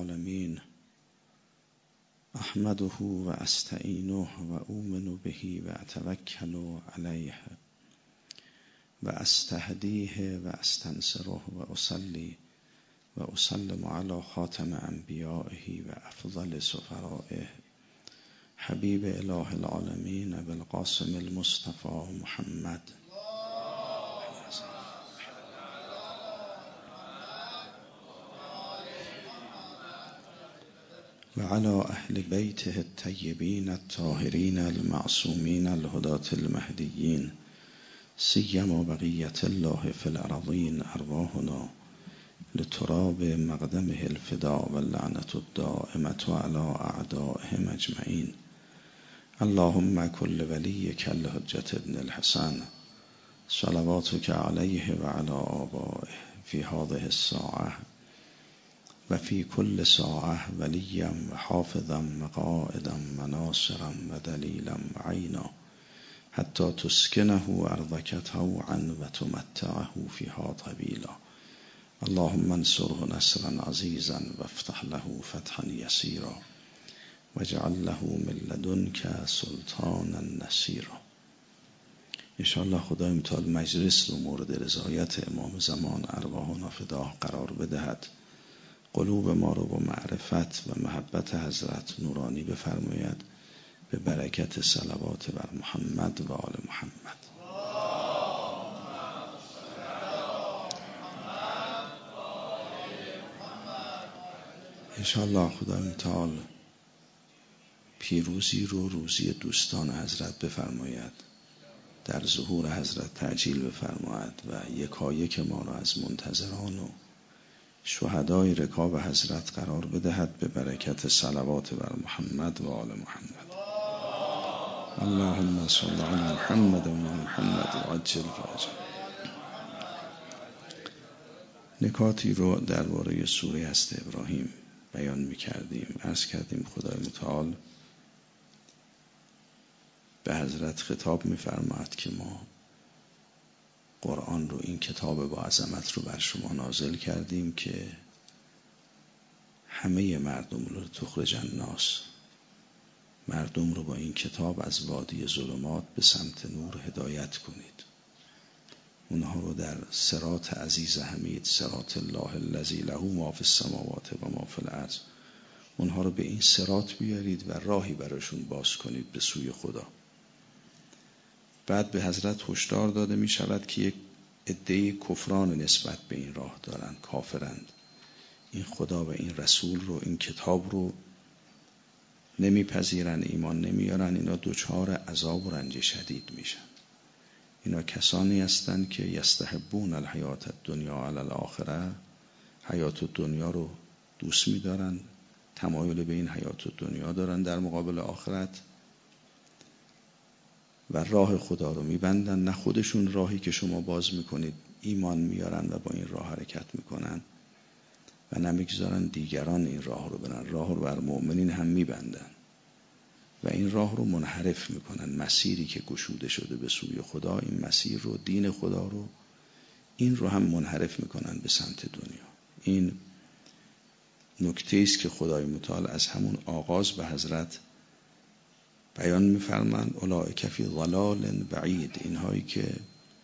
العالمين احمده و استعینه و اؤمن به و اتوکل علیه و استهدیه و استنصره و اصلی و اسلم علی خاتم انبیائه و افضل سفرائه حبیب اله العالمین ابو القاسم المصطفى محمد و علی اهل بیته الطیبین الطاهرین المعصومین الهداة المهدیین سیما بقیة الله فی الارضین ارواحنا لتراب مقدمه الفداء واللعنة الدائمة على اعدائهم اجمعین. اللهم كل ولیک الحجة ابن الحسن صلواتک علیه و علی آبائه فی هذه الساعة و فی کل ساعة ولیا و حافظا و قائدا و ناصرا و دلیلا و عینا حتی تسکنه ارضک طوعا و تمتعه فیها طویلا. اللهم انصره نصرا عزیزا و افتح له فتحا یسیرا واجعل له من لدنک سلطانا نصیرا. انشاءالله خدای متعال مجلس رو مورد رضایت امام زمان ارواحنا فداه قرار بدهد، قلوب ما رو با معرفت و محبت حضرت نورانی بفرماید به برکت صلوات بر محمد و آل محمد. انشاءالله خدای متعال پیروزی رو روزی دوستان حضرت بفرماید، در ظهور حضرت تعجیل بفرماید و یکایک ما را از منتظران و شهدای رکاب حضرت قرار بدهد به برکت صلوات بر محمد و آل محمد. اللهم صل علی محمد و محمد و عجل فرجه. نکاتی رو درباره سوره هست ابراهیم بیان می‌کردیم. عرض کردیم خدای متعال به حضرت خطاب می‌فرماید که ما قرآن رو، این کتاب با عظمت رو بر شما نازل کردیم که همه مردم رو تخرج الناس، مردم رو با این کتاب از وادی ظلمات به سمت نور هدایت کنید، اونها رو در صراط عزیز حمید، صراط الله الذی له ما فی السماوات و ما فی الارض، اونها رو به این صراط بیارید و راهی براشون باز کنید به سوی خدا. بعد به حضرت هشدار داده می شود که یک عده کفران نسبت به این راه دارن، کافرند، این خدا و این رسول رو، این کتاب رو نمیپذیرن، ایمان نمیارن، اینا دچار عذاب و رنج شدید میشن. اینا کسانی هستند که یستحبون الحیات الدنیا علی الاخره، حیات الدنیا رو دوست میدارن، تمایل به این حیات الدنیا دارن در مقابل آخرت و راه خدا رو میبندن. نه خودشون راهی که شما باز میکنید ایمان میارن و با این راه حرکت میکنن و نمیگذارن دیگران این راه رو برن، راه رو بر مؤمنین هم میبندن و این راه رو منحرف میکنن. مسیری که گشوده شده به سوی خدا، این مسیر رو، دین خدا رو، این رو هم منحرف میکنن به سمت دنیا. این نکته است که خدای متعال از همون آغاز به حضرت بیان میفرمند اولئک فی ضلال بعید، اینهایی که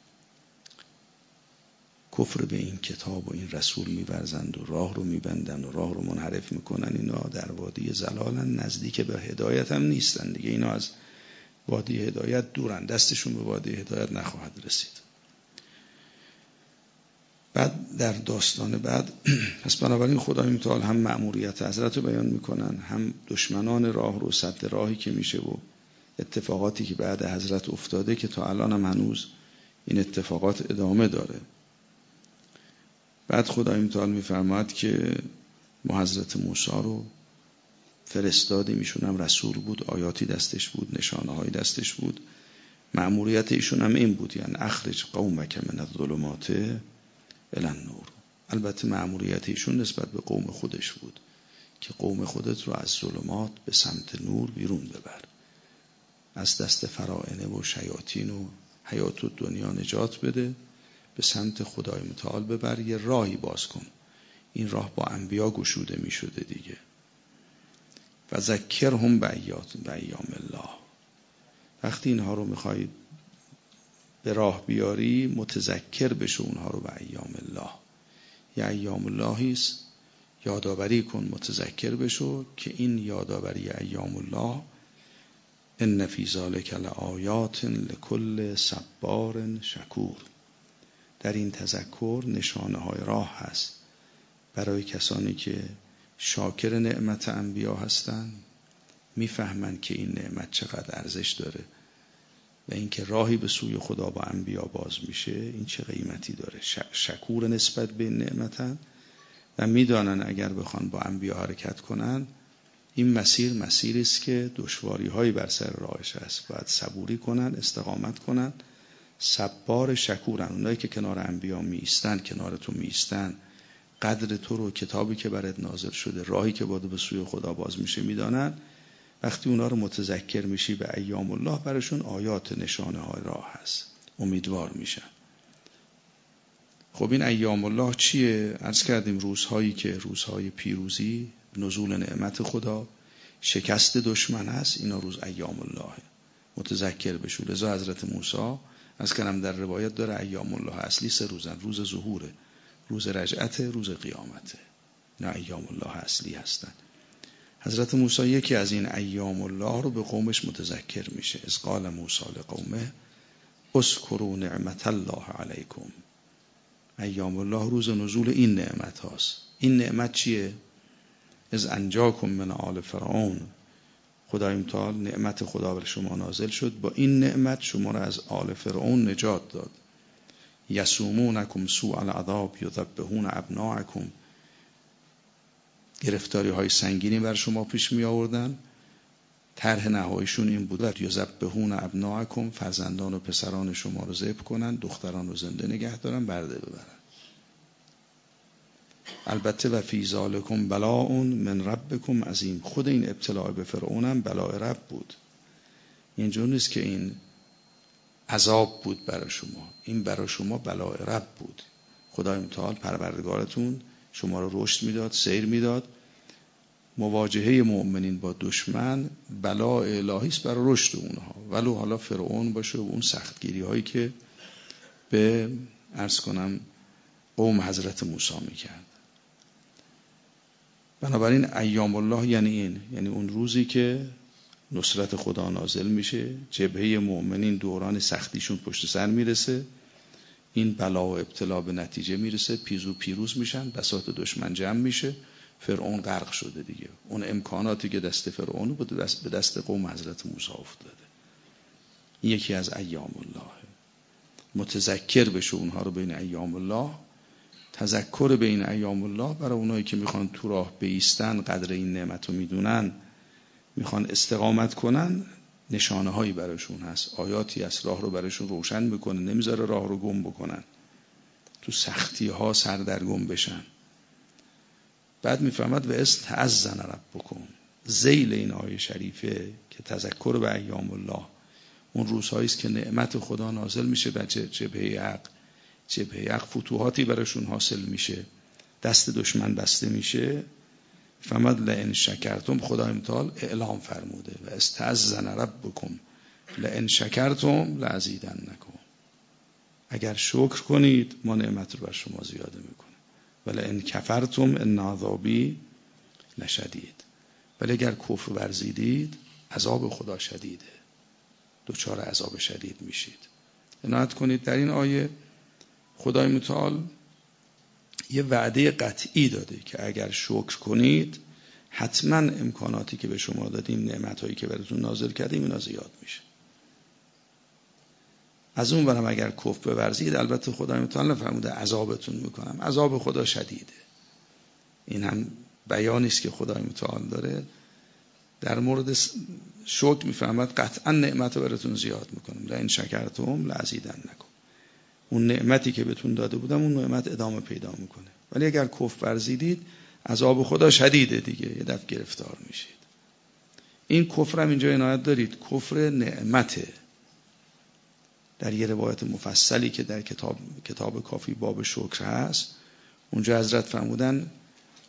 کفر به این کتاب و این رسول می‌ورزند و راه رو میبندن و راه رو منحرف میکنن، اینا در وادی ضلالن، نزدیک به هدایت هم نیستن دیگه، اینا از وادی هدایت دورن، دستشون به وادی هدایت نخواهد رسید. بعد در داستان بعد پس بنابراین خدای متعال هم مأموریت حضرت رو بیان میکنن، هم دشمنان راه رو، سد راهی که میشه و اتفاقاتی که بعد حضرت افتاده که تا الان هم هنوز این اتفاقات ادامه داره. بعد خدای متعال میفرماید که ما حضرت موسی رو فرستادیم، ایشون هم رسول بود، آیاتی دستش بود، نشانه های دستش بود، مأموریت ایشون هم این بود، یعنی اخرج قومک من الظلمات الی النور. البته مأموریت ایشون نسبت به قوم خودش بود که قوم خودت رو از ظلمات به سمت نور بیرون ببر، از دست فرائنه و شیاطین و حیات الدنیا نجات بده، به سمت خدای متعال ببر، یه راهی باز کن. این راه با انبیا گشوده می شده دیگه. و ذکرهم به ایام الله. وقتی اینها رو میخوای به راه بیاری متذکر بشو اونها رو به ایام الله. یا ایام اللهی است، یادآوری کن، متذکر بشو که این یادآوری ایام الله ان فی ذلک لآیات لکل صبار شکور. در این تذکر نشانه های راه هست برای کسانی که شاکر نعمت انبیا هستند، میفهمند که این نعمت چقدر ارزش داره و اینکه راهی به سوی خدا با انبیا باز میشه این چه قیمتی داره. شکور نسبت به این نعمتن و میدانن اگر بخوان با انبیا حرکت کنن این مسیر مسیری است که دشواری هایی بر سر راهش هست، باید صبوری کنن، استقامت کنن. صبار شکورن، اونایی که کنار انبیا می ایستن، کنار تو می ایستن، قدر تو رو، کتابی که برات نازل شده، راهی که باید به سوی خدا باز میشه میدانن. وقتی اونا رو متذکر میشی به ایام الله، براشون آیات نشانه های راه هست، امیدوار میشن. خب این ایام الله چیه؟ عرض کردیم روزهایی که روزهای پیروزی، نزول نعمت خدا، شکست دشمن هست، اینا روز ایام الله متذکر بشو. لذا حضرت موسی از کلم در روایت داره ایام الله اصلی 3 روزن، روز ظهوره، روز رجعت، روز قیامته، نه ایام الله اصلی هستن. حضرت موسی یکی از این ایام الله رو به قومش متذکر میشه. اذ قال موسی لقومه اذکروا نعمت الله علیکم. ایام الله روز نزول این نعمت هاست. این نعمت چیه؟ اذ انجاکم من آل فرعون. خدای متعال نعمت خدا بر شما نازل شد، با این نعمت شما را از آل فرعون نجات داد. یسومونکم سوء العذاب یذبحون ابناءکم. گرفتاری های سنگینی بر شما پیش می آوردن، طرح نهاییشون این بود یذبحون ابناءکم، فرزندان و پسران شما رو ذبح کنن، دختران رو زنده نگه دارن، برده ببرن. البته و فی ذالکم بلاء من ربکم عظیم. خود این ابتلاء به فرعون هم بلاء رب بود. اینجور نیست که این عذاب بود برای شما، این برای شما بلاء رب بود. خدای متعال پروردگارتون شما رو رشد میداد، سیر میداد. مواجهه مؤمنین با دشمن بلاء الهی است برای رشد اونها، ولو حالا فرعون باشه و اون سختگیری هایی که به عرض کنم قوم حضرت موسی میکرد. بنابراین ایام الله یعنی این، یعنی اون روزی که نصرت خدا نازل میشه، جبهه مؤمنین دوران سختیشون پشت سر میرسه، این بلا و ابتلا به نتیجه میرسه، پیروز میشن، بساط دشمن جمع میشه، فرعون غرق شده دیگه. اون امکاناتی که دست فرعون بود به دست قوم حضرت موسی افتاده. این یکی از ایام الله. متذکر بشه اونها رو بین ایام الله. تذکر به این ایام الله برای اونایی که میخوان تو راه بایستن، قدر این نعمت رو میدونن، میخوان استقامت کنن، نشانه هایی براشون هست، آیاتی از راه رو براشون روشن میکنه، نمیذاره راه رو گم بکنن، تو سختی ها سردرگم بشن. بعد میفهمد و استعذن ربکم. ذیل این آیه شریفه که تذکر به ایام الله، اون روزهایی است که نعمت خدا نازل میشه به جبهه حق، فتوحاتی براشون حاصل میشه، دست دشمن بسته میشه. فهمد لئن شکرتم، خدای متعال اعلام فرموده و استعذن ربکم لئن شکرتم لازیدنکم. اگر شکر کنید ما نعمت رو بر شما زیاده میکنیم. و لئن کفرتم ان عذابی لشدید. ولی اگر کفر ورزیدید عذاب خدا شدیده، دچار عذاب شدید میشید. عنایت کنید در این آیه خدای متعال یه وعده قطعی داده که اگر شکر کنید حتما امکاناتی که به شما دادیم، نعمتایی که براتون نازل کردیم اینا زیاد میشه. از اون برم اگر کفر بورزید، البته خدای متعال نفرموده عذابتون میکنم، عذاب خدا شدیده. این هم بیانی است که خدای متعال داره در مورد شکر، میفهمد قطعا نعمت رو براتون زیاد میکنم. لئن شکرتم لازیدنکم. اون نعمتی که بهتون داده بودم اون نعمت ادامه پیدا میکنه. ولی اگر کفر ورزیدید عذاب خدا شدیده دیگه، یه دفعه گرفتار میشید. این کفر هم اینجا عنایت دارید، کفر نعمته. در یه روایت مفصلی که در کتاب کافی باب شکر هست، اونجا حضرت فرمودن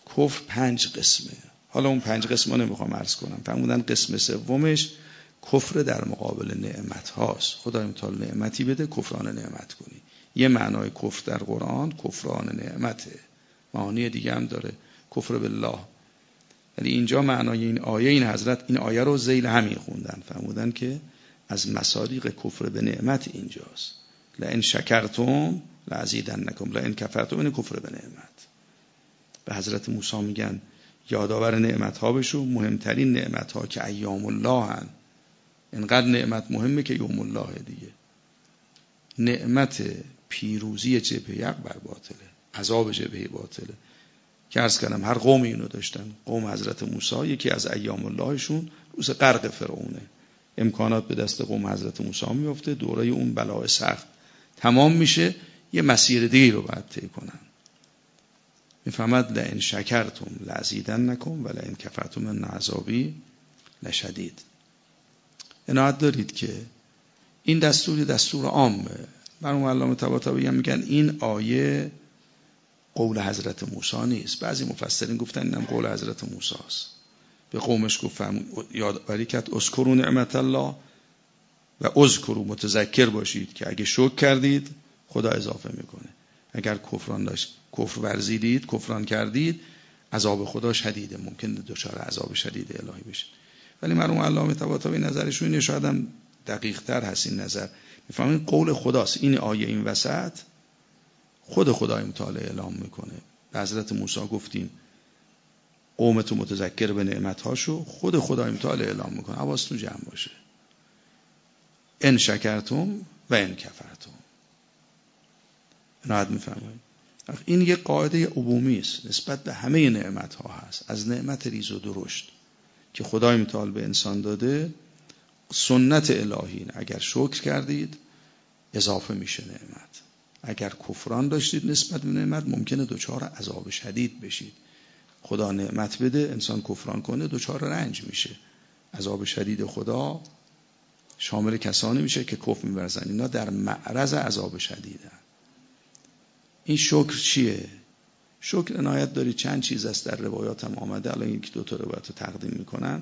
کفر 5 قسمه. حالا اون 5 قسم رو نمیخوام عرض کنم. فرمودن قسم سومش کفر در مقابل نعمت هاست. خدای متعال نعمتی بده کفران نعمت کنی. یه معنای کفر در قرآن کفران نعمته، معانی دیگه هم داره، کفر بالله. ولی اینجا معنای این آیه، این حضرت این آیه رو ذیل همین خوندن، فرمودن که از مصادیق کفر به نعمت اینجاست. لئن شکرتم لازیدنکم لئن کفرتم، این کفر به نعمت. به حضرت موسی میگن یادآور نعمت ها بشو، مهمترین نعمت ها که ایام الله هن. اینقدر نعمت مهمه که یوم الله دیگه. نعمت پیروزی جبهه حق بر باطله، عذاب جبهه باطله. که عرض کردم هر قوم اینو داشتن. قوم حضرت موسی یکی از ایام اللهشون روز غرق فرعونه. امکانات به دست قوم حضرت موسی میفته، دوره اون بلاء سخت تمام میشه، یه مسیر دیگه رو باید طی کنن. میفهمد لئن شکرتم لازیدنکم و لئن کفرتم ان عذابی لشدید. عنایت دارید که این دستور عامه. مرحوم علامه طباطبایی هم میگن این آیه قول حضرت موسی نیست. بعضی مفسرین گفتن اینم قول حضرت موسی است. به قومش گفت یادآوری کرد اذکروا نعمت الله و اذکروا، متذکر باشید که اگه شکر کردید خدا اضافه میکنه. اگر کفر ورزیدید، کفران کردید، عذاب خدا شدیده، ممکن دچار عذاب شدید الهی بشید. ولی مرحوم علامه طباطبایی نظرشون اینه، شاید هم دقیق تر هست این نظر. میفهمید قول خداست. این آیه این وسط خود خدای متعال اعلام میکنه. به حضرت موسی گفتیم قومتو متذکر به نعمت‌هاشو، خود خدای متعال اعلام میکنه. حواستون جمع باشه. ان شکرتم و ان کفرتم. راحت میفهمید. این یه قاعده عمومی است نسبت به همه نعمت‌ها هست. از نعمت ریز و درشت که خدای متعال به انسان داده، سنت الهی، اگر شکر کردید اضافه میشه نعمت. اگر کفران داشتید نسبت به نعمت ممکنه دچار عذاب شدید بشید. خدا نعمت بده انسان کفران کنه دچار رنج میشه. عذاب شدید خدا شامل کسانی میشه که کفر می‌ورزن. اینا در معرض عذاب شدیدن. این شکر چیه؟ شکر عنایت داری چند چیز است در روایات هم آمده. الان یکی دو تا روایت رو تقدیم میکنن.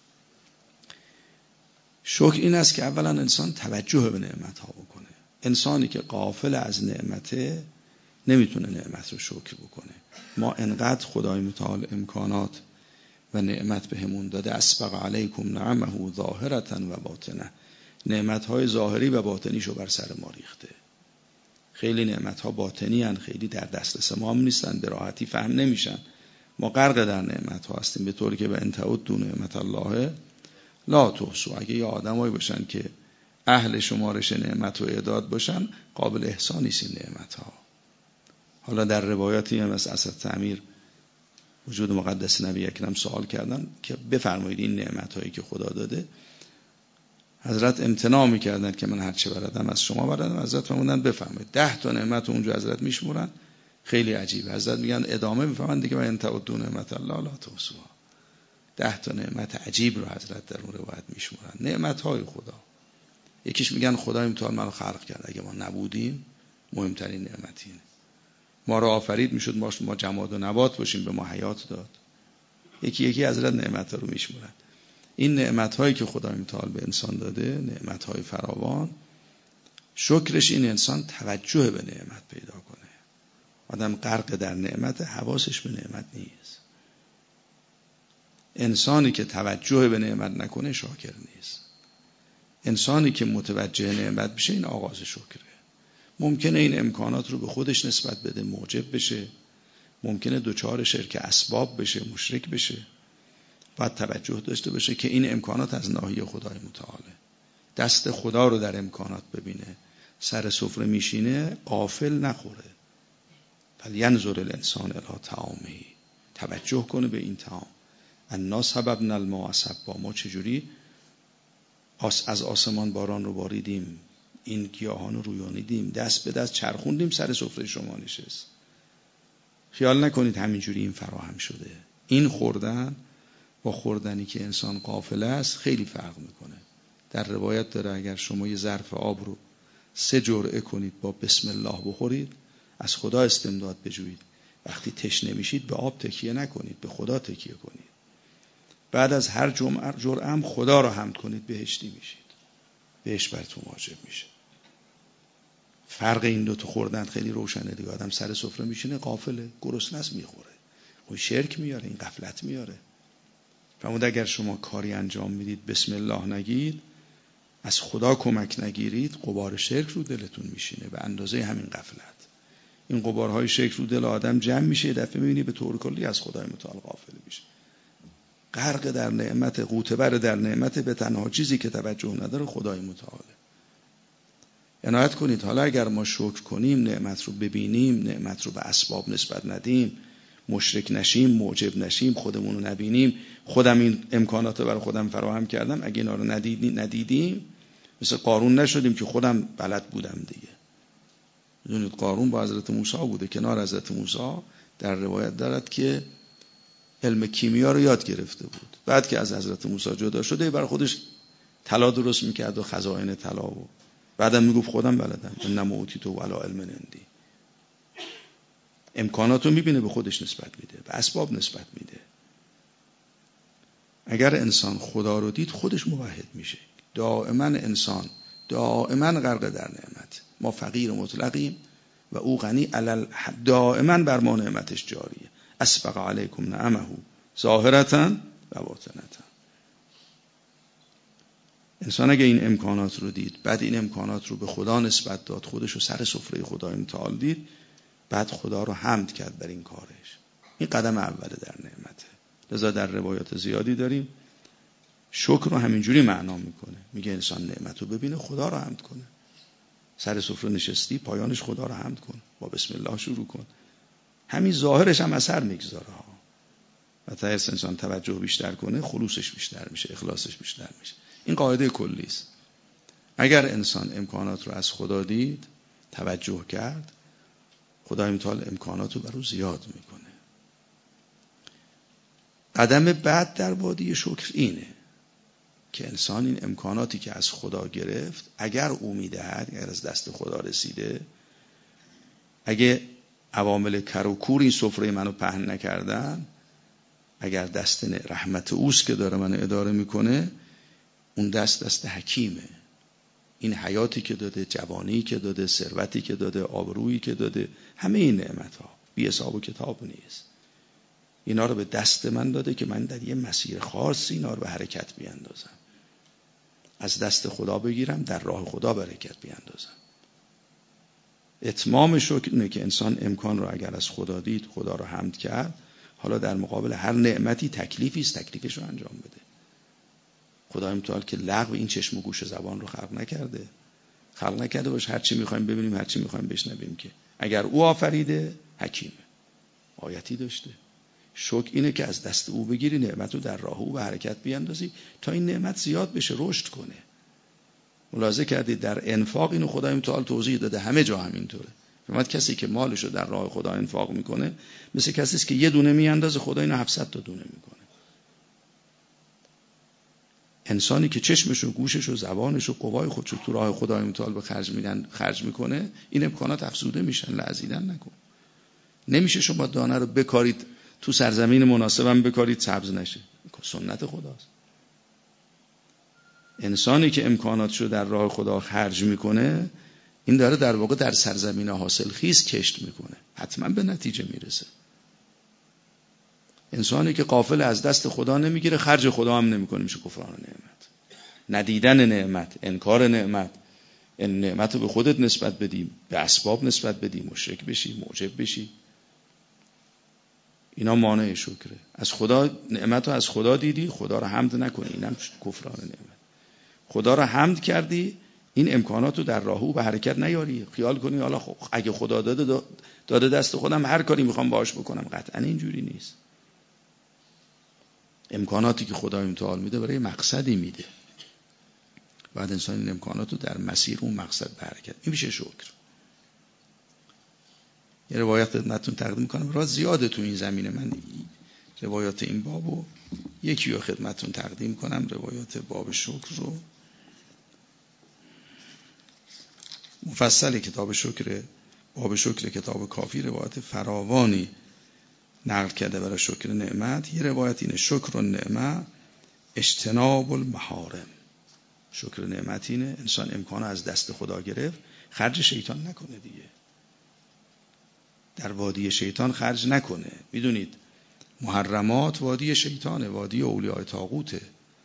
شکر این است که اولا انسان توجه به نعمت ها بکنه. انسانی که غافل از نعمته نمیتونه نعمت رو شکر بکنه. ما انقدر خدای متعال امکانات و نعمت بهمون داده، اسبغ علیکم نعمه ظاهرة و باطنه، نعمت های ظاهری و باطنیشو بر سر ما ریخته. خیلی نعمت ها باطنی هن، خیلی در دسترس ما هم نیستن، به راحتی فهم نمیشن. ما غرق در نعمت ها هستیم، به طوری که به ان تعدوا نعمت الله لا تحصوا. اگه یه آدمایی باشن که اهل شمارش نعمت و اعداد باشن، قابل احصا نیست این نعمت ها. حالا در روایاتی هم از اسد تعمیر وجود مقدس نبی اکرم سوال کردن که بفرمایید این نعمت هایی که خدا داده. حضرت امتناع میکردن که من هرچه بردم از شما بردم. حضرت فرمودن بفرمایید. 10 تا نعمت اونجا حضرت میشمورن. خیلی عجیبه. حضرت میگن ادامه میفهمن دیگه، و ان تعدوا نعمت الله لا تحصوها. 10 تا نعمت عجیب رو حضرت در اون روایت میشمورن. نعمت های خدا. یکیش میگن خدای متعال منو خلق کرد، اگه ما نبودیم مهمترین نعمت اینه. ما رو آفرید میشد ما جماد و نبات باشیم، به ما حیات داد. یکی یکی حضرت نعمت رو میشمورن. این نعمت هایی که خدای متعال به انسان داده، نعمت های فراوان، شکرش این انسان توجه به نعمت پیدا کنه. آدم غرق در نعمت، حواسش به نعمت نیست. انسانی که توجه به نعمت نکنه شاکر نیست. انسانی که متوجه نعمت بشه این آغاز شکره. ممکنه این امکانات رو به خودش نسبت بده، معجب بشه، ممکنه دوچار شرک اسباب بشه، مشرک بشه. باید توجه داشته باشه که این امکانات از ناحیه خدای متعاله. دست خدا رو در امکانات ببینه. سر سفره میشینه غافل نخوره. فلینظر الانسان الی طعامه، توجه کنه به این طعام. انا صببنا الماء صبا، ما چجوری از آسمان باران رو باریدیم، این گیاهان رو رویانیدیم، دست به دست چرخوندیم، سر سفره شما نشست. خیال نکنید همینجوری این فراهم شده. این خوردن با خوردنی که انسان غافل است خیلی فرق میکنه. در روایت داره اگر شما یه ظرف آب رو 3 جرعه کنید با بسم الله بخورید، از خدا استمداد بجویید وقتی تشنه میشید به آب تکیه نکنید، به خدا تکیه کنید. بعد از هر جرعه هم خدا رو حمد کنید، بهشتی میشید، بهشت براتون واجب میشه. فرق این دو تا خوردن خیلی روشنه دیگه. آدم سر سفره میشینه غافله، گرسنه است میخوره، خب شرک میاره، این غفلت میاره. فرمود اگر شما کاری انجام میدید بسم الله نگید، از خدا کمک نگیرید، غبار شرک رو دلتون میشینه به اندازه همین غفلت. این غبارهای شرک رو دل آدم جمع میشه، یه دفعه میبینی به طور کلی از خدای متعال غافل میشه، غرق در نعمت، غوطه‌ور در نعمت، به تنها چیزی که توجه نداره خدای متعاله. عنایت کنید حالا اگر ما شکر کنیم، نعمت رو ببینیم، نعمت رو به اسباب نسبت ندیم، مشرک نشیم، معجب نشیم، خودمون رو نبینیم، خودم این امکانات رو برای خودم فراهم کردم، اگه اینا رو ندیدیم مثل قارون نشدیم که خودم بلد بودم دیگه. میدونید قارون با حضرت موسی بوده، کنار حضرت موسی در روایت دارد که علم کیمیا رو یاد گرفته بود. بعد که از حضرت موسی جدا شده برای خودش طلا درست میکرد و خزائن طلا، و بعدم میگفت خودم بلدم، انما اوتیتو علی علم عندی. امکاناتو میبینه به خودش نسبت میده، به اسباب نسبت میده. اگر انسان خدا رو دید خودش موحد میشه. دائما انسان دائما غرق در نعمت. ما فقیر مطلقیم و او غنی دائما بر ما نعمتش جاریه. اسبغ علیکم نعمه ظاهرة و باطنة. انسان اگه این امکانات رو دید، بعد این امکانات رو به خدا نسبت داد، خودش رو سر سفره خدای متعال دید، بعد خدا رو حمد کرد بر این کارش، این قدم اوله در نعمته. لذا در روایات زیادی داریم شکر رو همینجوری معنا میکنه، میگه انسان نعمت رو ببینه خدا رو حمد کنه. سر سفره نشستی، پایانش خدا رو حمد کن، با بسم الله شروع کن، همین ظاهرش هم اثر میگذاره ها. و تا انسان توجه بیشتر کنه، خلوصش بیشتر میشه، اخلاصش بیشتر میشه. این قاعده کلی است. اگر انسان امکانات رو از خدا دید، توجه کرد، خدای متعال امکانات رو بر او زیاد میکنه. قدم بعد در وادی شکر اینه که انسان این امکاناتی که از خدا گرفت، اگر او میدهد، اگر از دست خدا رسیده، اگه عوامل کر و کور این سفره منو پهن نکردن، اگر دست رحمت اوست که داره منو اداره میکنه، اون دست حکیمه. این حیاتی که داده، جوانی که داده، ثروتی که داده، آبرویی که داده، همه این نعمت ها بی حساب و کتاب نیست. اینا رو به دست من داده که من در یه مسیر خاصی اینا رو به حرکت بیاندازم، از دست خدا بگیرم، در راه خدا برکت بیاندازم. اتمام شکر اینه که انسان امکان رو اگر از خدا دید، خدا رو حمد کرد، حالا در مقابل هر نعمتی تکلیفی است، تکلیفش رو انجام بده. خدای متعال که لغو این چشم و گوش و زبان رو خلق نکرده باش هر چی میخوایم ببینیم، هر چی میخوایم بشنویم، که اگر او آفریده حکیمه، آیتی داشته. شکر اینه که از دست او بگیری، نعمت رو در راه او به حرکت بیاندازی تا این نعمت زیاد بشه، رشد کنه. ملاحظه کردید در انفاق اینو خدای متعال توضیح داده، همه جا همینطوره. فرمود کسی که مالش رو در راه خدا انفاق میکنه مثل کسی است که یه دونه میاندازه، خدا اینو 700 تا دونه میکنه. انسانی که چشمش و گوشش و زبانش و قوای خودش رو تو راه خدای متعال به خرج میکنه، این امکانات افزوده میشن. لعزیدن نکن. نمیشه شما دانه رو بکارید تو سرزمین مناسبم بکارید سبز نشه، سنت خداست. انسانی که امکاناتش رو در راه خدا خرج میکنه، این داره در واقع در سرزمین حاصل خیز کشت میکنه، حتما به نتیجه میرسه. انسانی که غافل از دست خدا نمیگیره، خرج خدا هم نمیکنه، میشه کفران نعمت، ندیدن نعمت، انکار نعمت. این نعمت رو به خودت نسبت بدیم، به اسباب نسبت بدیم، مشرک بشی، معجب بشی، اینا مانع شکره. از خدا نعمت رو از خدا دیدی، خدا رو حمد نکنی، اینم کفران نعمت. خدا رو حمد کردی، این امکانات رو در راه او به حرکت نیاری. خیال کنی حالا اگه خدا داده دست خودم هر کاری میخوام باهاش بکنم، قطعا اینجوری نیست. امکاناتی که خدای متعال میده برای مقصدی میده، بعد انسان این امکانات رو در مسیر اون مقصد به حرکت، این میشه شکر. یه روایت خدمتتون تقدیم میکنم، راز زیاده تو این زمینه، من روایات این بابو یکی رو خدمتتون تقدیم کنم، روایات باب شکر رو. مفصل کتاب شکر، باب شکر کتاب کافی روایات فراوانی نقل کرده برای شکر نعمت. یه روایت اینه شکر النعمت اجتناب المحارم. شکر نعمت اینه انسان امکان از دست خدا گرفت خرج شیطان نکنه دیگه، در وادی شیطان خرج نکنه. میدونید محرمات وادی شیطانه، وادی اولیاء طاغوته.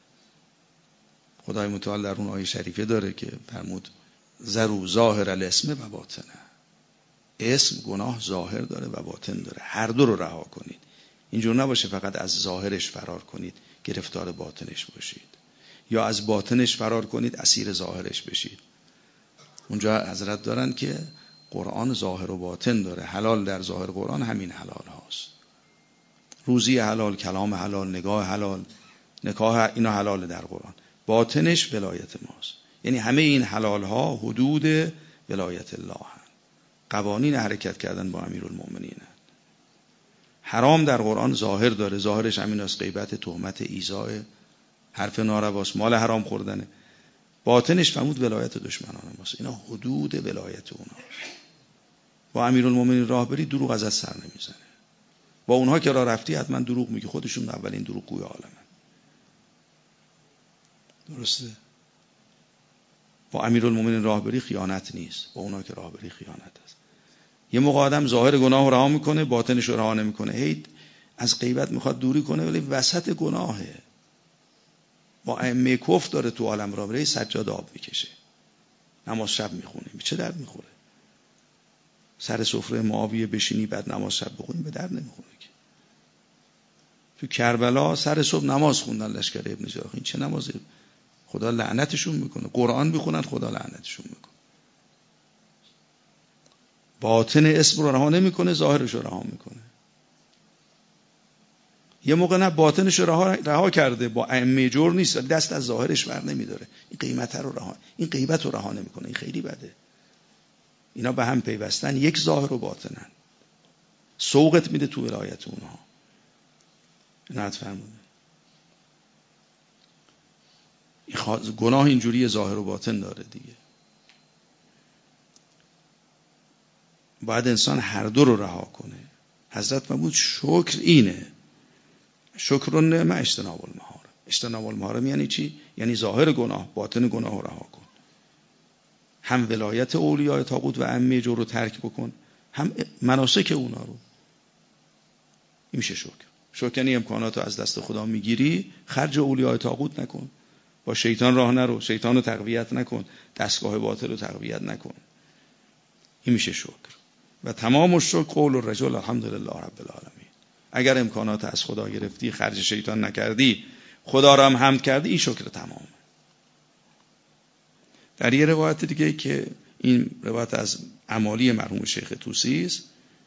خدای متعال در اون آیه شریفه داره که فرمود ذروا ظاهر الاسم و باطنه. اسم گناه ظاهر داره و باطن داره، هر دو رو رها کنید. اینجور نباشه فقط از ظاهرش فرار کنید گرفتار باطنش باشید، یا از باطنش فرار کنید اسیر ظاهرش بشید. اونجا حضرت دارن که قرآن ظاهر و باطن داره، حلال در ظاهر قرآن همین حلال هاست، روزی حلال، کلام حلال، نگاه حلال، نکاح اینا حلال در قرآن، باطنش ولایت ماست. یعنی همه این حلال ها حدود ولایت الله هست، قوانین حرکت کردن با امیرالمؤمنین. حرام در قرآن ظاهر داره، ظاهرش همین است، غیبت، تهمت، ایذاء، حرف نارواست، مال حرام خوردنه. باطنش فرمود ولایت دشمنان ماست. اینا حدود ولایت اونا. با امیرالمؤمنین راه بری دروغ ازت سر نمیزنه. با اونها که راه رفتی حتما دروغ میگی، خودشون اولین دروغگوی عالمن. درسته؟ با امیرالمؤمنین راه بری خیانت نیست، با اونها که راه بری خیانت است. یه موقع آدم ظاهر گناه رو رها میکنه، باطنش رو رها نمیکنه، هی از غیبت میخواد دوری کنه ولی وسط گناهه. با ائمه کفر داره تو عالم راه بره، سجاد آب میکشه، نماز شب میخونه، چه درد میخوره؟ سر سفره معاویه بشینی بعد نماز شب بخونی به درد نمیخوره که. تو کربلا سر صبح نماز خوندن لشکر ابن جراح، این چه نمازی؟ خدا لعنتشون میکنه. قرآن میخونن خدا لعنتشون میکنه. باطن اسم رو رها نمیکنه، ظاهرش رو رها میکنه. یه موقع نه باطنش رو رها کرده، با ائمه جور نیست، دست از ظاهرش بر نمیداره، این قیمت رو رها، این غیبت رو رها نمیکنه، این خیلی بده. اینا به هم پیوستن، یک ظاهر و باطنن. سوقت میده تو ولایت اونها. اینا فرموده گناه اینجوری ظاهر و باطن داره دیگه. باید انسان هر دو رو رها کنه. حضرت فرمود شکر اینه، شکر النعمه اجتناب المحارم. اجتناب المحارم یعنی چی؟ یعنی ظاهر گناه، باطن گناه رو رها کن. هم ولایت اولیاء طاغوت و ائمه جور رو ترک بکن، هم مناسک اونا رو. این میشه شکر. شکر یعنی امکانات رو از دست خدا میگیری، خرج اولیاء طاغوت نکن، با شیطان راه نرو، شیطان رو تقویت نکن، دستگاه باطل رو تقویت نکن. این میشه شکر. و تمام الشکر قول الرجل الحمدلله رب العالمین. اگر امکانات از خدا گرفتی، خرج شیطان نکردی، خدا را هم حمد کردی، این شکر تمام. در یه روایت دیگه که این روایت از امالی مرحوم شیخ طوسی است،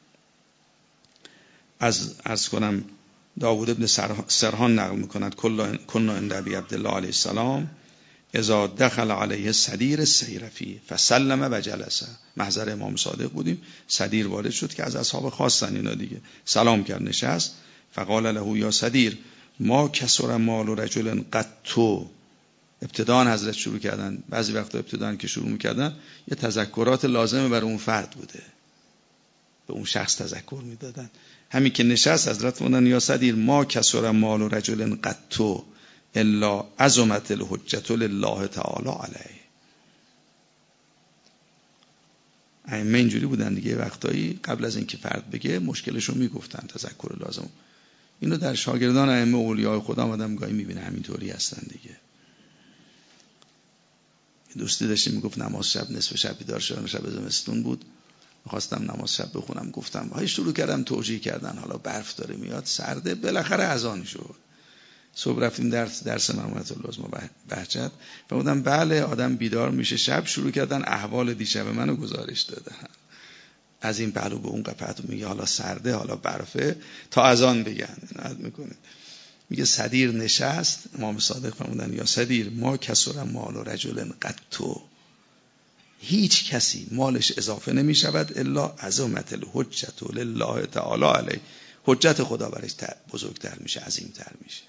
از عرض کنم داوود ابن سرحان نقل میکند کنا عند ابی عبدالله علیه السلام اذا دخل علیه الصدیر السیرفی فسلم و جلسه. محضر امام صادق بودیم، صدیر وارد شد که از اصحاب خاصن اینا دیگه، سلام کرد، نشست. فقال له یا صدیر ما کسر مال رجل قط. ابتدان حضرت شروع کردن، بعضی وقتا ابتدان که شروع میکردن یه تذکرات لازمه برای اون فرد بوده، به اون شخص تذکر میدادن. همین که نشست حضرت فرمودن یا صدیر ما کسر مال رجل قط الا عظمت الحجة لله تعالی علیه. ائمه اینجوری بودن دیگه، وقتایی قبل از اینکه فرد بگه مشکلشو میگفتن، تذکر لازم. اینو در شاگردان ائمه اولیاء خدا آدم گاهی میبینه همینطوری هستن دیگه. دوستی داشتیم میگفت نماز شب نصف شب بیدار شدم، شب زمستون بود، میخواستم نماز شب بخونم، گفتم های شروع کردم توجیه کردن، حالا برف داره میاد، سرده، بالاخره اذان شد. صبح رفتیم درس مرحومت العظما بهجت، فرمودم بله آدم بیدار میشه شب، شروع کردن احوال دیشب منو گزارش دادن، از این پهلو به اون قفعت، میگه حالا سرده حالا برفه تا اذان بگن. نهاد میکنه میگه صدیر نشست، امام صادق فرمودن یا صدیر ما کسر مال رجل قط. هیچ کسی مالش اضافه نمی شود الا عظمت الحجة لله تعالی علیه. حجت خدا برش بزرگتر میشه، عظیمتر میشه.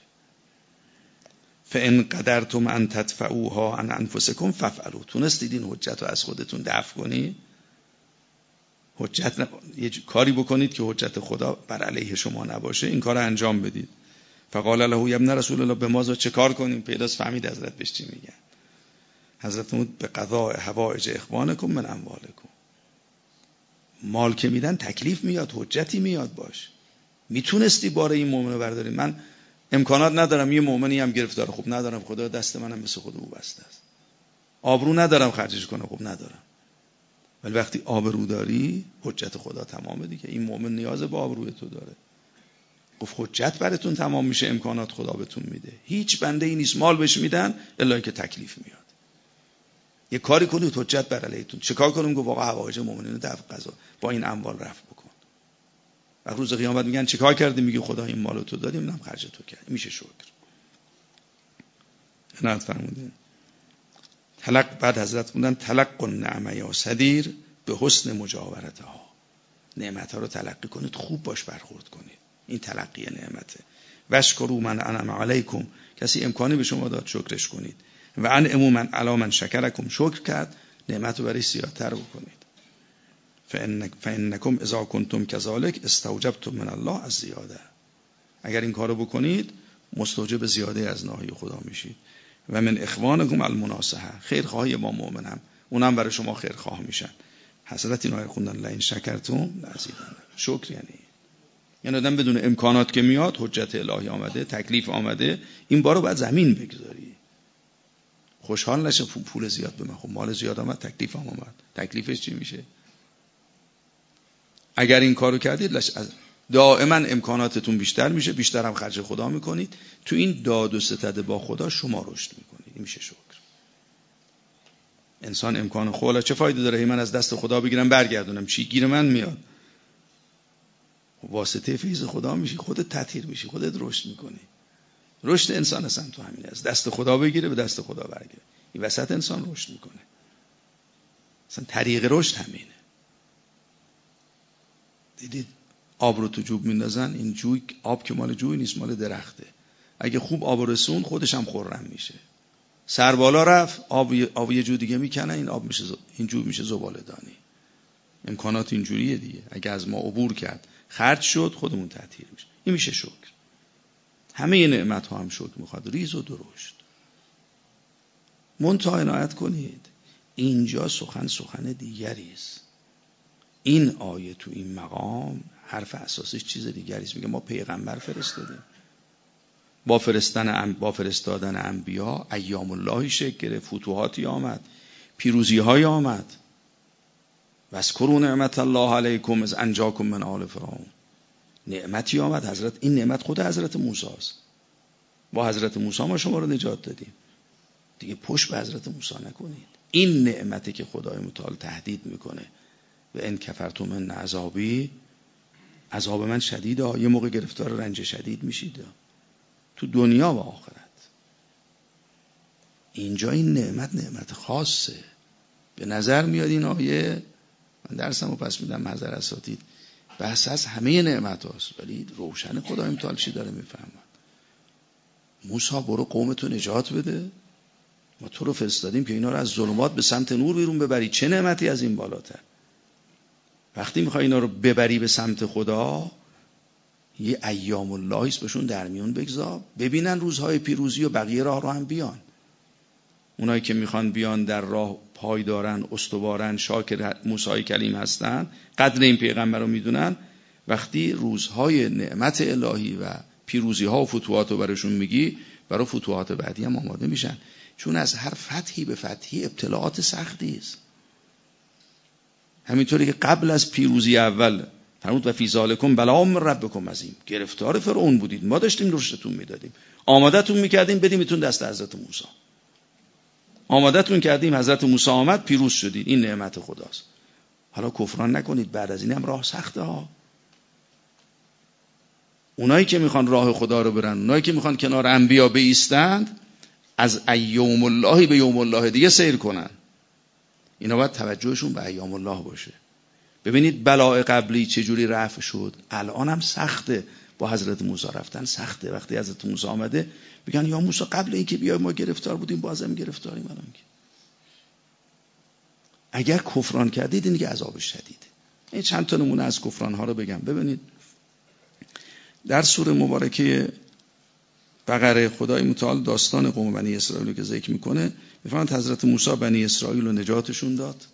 فان قدرتم ان تدفعوها عن انفسکم فافعلوا. تونستید این حجت رو از خودتون دفع کنی، یه کاری بکنید که حجت خدا بر علیه شما نباشه، این کار انجام بدید. فقال له یا ابن رسول الله به ما چه کار کنیم؟ پیداست فهمید حضرت بهش چی میگن. حضرت فرمود به قضاء حوائج اخوانکم من اموالکم. مال که میدن تکلیف میاد، حجتی میاد باش. میتونستی باره این مؤمنو برداری. من امکانات ندارم، یه مؤمنی هم گرفتار خوب ندارم، خدا دست منم مثل خود او بسته است. آبرو ندارم خرجش کنم، خوب ندارم. ولی وقتی آبرو داری حجت خدا تمامه دیگه. این مؤمن نیاز به آبروی تو داره. گفت حجت براتون تمام میشه، امکانات خدا بهتون میده. هیچ بنده ای نیست مال بهش میدن الا اینکه تکلیف میاد. یه کاری کنید حجت بر علیتون. چیکار کنیم؟ گفت واقعا حوایج مؤمنین دفع قضا با این اموال رفع بکن. و روز قیامت میگن چیکار کردی؟ میگی خدا این مالو تو دادیم، اینم خرج تو کرد. میشه شکر. عنایت فرمودین. بعد حضرت خوندن تلق النعمه یا صدیر به حسن مجاورتها. نعمتها رو تلقی کنید، خوب باش برخورد کنید. این تلقی نعمته. واشکروا من انعم علیکم، کسی امکانی به شما داد شکرش کنید. و انعموا من علی من شکرکم، شکر کرد نعمت رو برای زیادتر بکنید. فانکم اذا کنتم کذالک استوجبتم من الله الزیاده. اگر این کارو بکنید مستوجب زیاده از ناحیه خدا میشید. و من اخوانکم المناصحه، خیرخواهی با مؤمنم اونم برای شما خیرخواه میشن. حضرت این آیه خوندن لئن شکرتم لازیدنکم. شکر یعنی آدم بدون امکانات که میاد، حجت الهی آمده، تکلیف آمده، این بارو باید زمین بگذاری. خوشحال نشه پول زیاد به من، خب مال زیاد آمد، تکلیف هم آمد، تکلیفش چی میشه؟ اگر این کارو کردید دائما امکاناتتون بیشتر میشه، بیشتر هم خرج خدا میکنید. تو این داد و ستد با خدا شما رشد میکنید. این میشه شکر. انسان امکان خدا چه فایده داره؟ من از دست خدا بگیرم برگردونم، چی گیر من میاد؟ واسطه فیض خدا میشی، خودت تطهیر میشی، خودت رشد میکنی. رشد انسان اصلا تو همینه، از دست خدا بگیره به دست خدا برگره. این وسط انسان رشد میکنه. اصلا طریق رشد همینه. دیدید آب رو تو جوب میندازن، این جوی آب که مال جوی نیست، مال درخته. اگه خوب آب رسون خودش هم خرم میشه. سر بالا رفت آب یه جو دیگه میکنه، این آب میشه این جوب میشه زباله‌دانی. امکانات اینجوریه دیگه. اگه از ما عبور کرد خرج شد خودمون تطهیر میشه. این میشه شکر. همه نعمت ها هم شکر میخواد، ریز و درشت. منتها عنایت کنید اینجا سخن دیگری است. این آیه تو این مقام حرف اساسش چیز دیگری است. میگه ما پیغمبر فرستادیم، با فرستادن انبیا ایام اللهی شکل گرفت، فتوحاتی آمد، پیروزی های آمد. واذکروا نعمت الله علیکم اذ انجاکم من آل فرعون. نعمتی آمد. این نعمت خود حضرت موسی است. با حضرت موسی ما شما رو نجات دادیم. دیگه پشت به حضرت موسی نکنید. این نعمتی که خدای متعال تهدید میکنه و ان کفرتم من عذابی، عذاب من شدیده. یه موقع گرفتار رنج شدید میشید تو دنیا و آخرت. اینجا این نعمت خاصه. به نظر میاد این آیه، من درسمو پس میدم حضرت اساتید، بحث از همه نعمت هاست، ولی روشن خدای متعال چی داره میفهمد. موسی برو قومتو نجات بده، ما تو رو فرستادیم که اینا رو از ظلمات به سمت نور بیرون ببری. چه نعمتی از این بالاتر؟ وقتی میخوای اینا رو ببری به سمت خدا، یه ایام اللهی است بهشون در میون بگذار، ببینن روزهای پیروزی و بقیه راه رو هم بیان. اونایی که میخوان بیان در راه پایدارن، استوارن، شاکر موسی کلیم هستن، قدر این پیغمبر رو میدونن، وقتی روزهای نعمت الهی و پیروزی ها و فتوحات رو براشون میگی، برای فتوحات بعدی هم آماده میشن. چون از هر فتحی به فتحی ابتلاعات سختی است. همینطوری که قبل از پیروزی اول فرمود و فی ذالکم بلاء من ربکم عظیم، گرفتار فرعون بودید، ما داشتیم رشدتون میدادیم، آمادتون میکردیم بدیمتون دست حضرت موسی، آمادتون کردیم، حضرت موسی آمد، پیروز شدید. این نعمت خداست. حالا کفران نکنید، بعد از این هم راه سخته ها. اونایی که میخوان راه خدا رو برن، اونایی که میخوان کنار انبیا بایستند، از ایام الله به یوم الله دیگه سیر کنن. اینا باید توجهشون به ایام الله باشه. ببینید بلاء قبلی چجوری رفع شد، الان هم سخته. با حضرت موسی رفتن سخته. وقتی حضرت موسی آمده میگن یا موسی قبل اینکه بیای ما گرفتار بودیم، بازم گرفتاریم. الان که اگر کفران کردید این دیگه عذاب شدیده. این چند تا نمونه از کفران‌ها رو بگم. ببینید در سوره مبارکه بقره خدای متعال داستان قوم بنی اسرائیل رو که ذکر میکنه، میفرماید حضرت موسی بنی اسرائیل رو نجاتشون داد،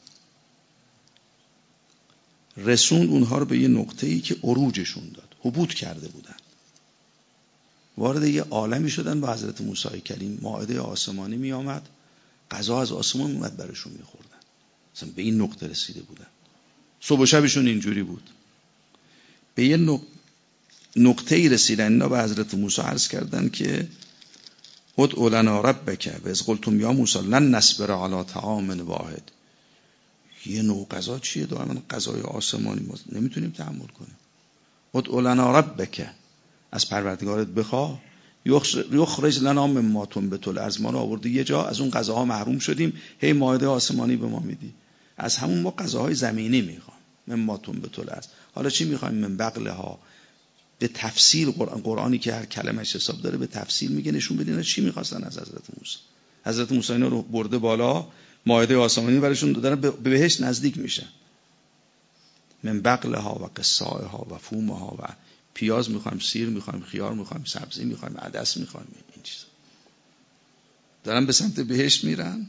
رسوند اونها رو به یه نقطه‌ای که عروجشون داد، حبوط کرده بودن، وارد یه عالمی شدن با حضرت موسی کلیم. مائده آسمانی می آمد، غذا از آسمان اومد براشون میخوردن، مثلا به این نقطه رسیده بودن. صبح و شبشون اینجوری بود. به یه نقطه‌ای رسیدن، اینا به حضرت موسی عرض کردن که ادع لنا ربک و اذ قلتم یا موسی لن نصبر علی طعام واحد. یه نوع غذا چیه؟ دائما غذای آسمانی ما نمیتونیم تحمل کنیم. ادع لنا ربک، از پروردگارت بخواه، یخرج لنا مما تنبت الارض، ما رو آوردی یه جا از اون غذاها محروم شدیم، هی مائده آسمانی به ما میدی، از همون ما غذاهای زمینی میخوام. مما تنبت الارض، حالا چی میخوایم؟ من بقلها. به تفصیل قرآنی که هر کلمش حساب داره به تفصیل میگه، نشون بدین چی میخواستن از حضرت موسی. حضرت موسی اینا رو برده بالا، مائده آسمانی براشون دادن، به بهشت نزدیک میشن. من بقلها و قصائها و فومها، و پیاز میخوایم، سیر میخوایم، خیار میخوایم، سبزی میخوایم، عدس میخوایم، این چیزا دارن به سمت بهشت میرن.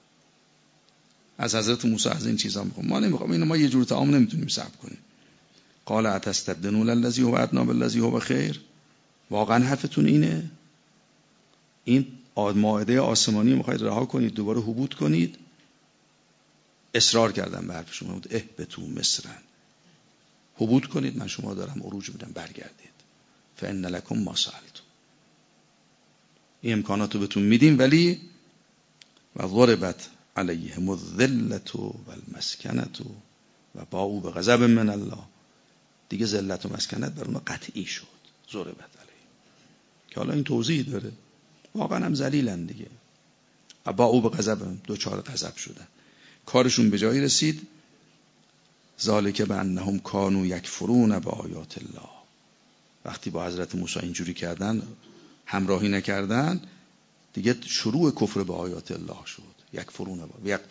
از حضرت موسی از این چیزا میخوام، ما نمیخوام، اینو ما یه جور طعام نمیتونیم صبر کنیم. قال اتستبدلون الذی هو ادنی بالذی هو خیر. واقعا حرفتون اینه؟ این مائده آسمانی میخواید رها کنید دوباره حبوط کنید؟ اصرار کردن به حرفشون، اهبطوا مصرا، حبوط کنید، من شما دارم عروج میدم، برگردید. فان لکم ما سألتم، این امکاناتو بهتون میدیم، ولی و ضربت علیهم الذلة والمسکنة و باءوا بغضب من الله. دیگه ذلت و مسکنت بر اونها قطعی شد، ضربت علیهم، که حالا این توضیح داره، واقعا هم ذلیلن دیگه. باءوا بغضب، دوچار غضب شدن، کارشون به جایی رسید. ذالک بانهم کانوا یکفرون بآیات الله. وقتی با حضرت موسی اینجوری کردن، همراهی نکردن، دیگه شروع کفر به آیات الله شد. یکفرون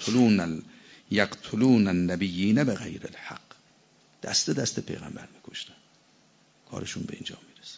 یقتلون النبیین بغیر الحق، دست دست پیغمبر میکشتن، کارشون به اینجا میرسه.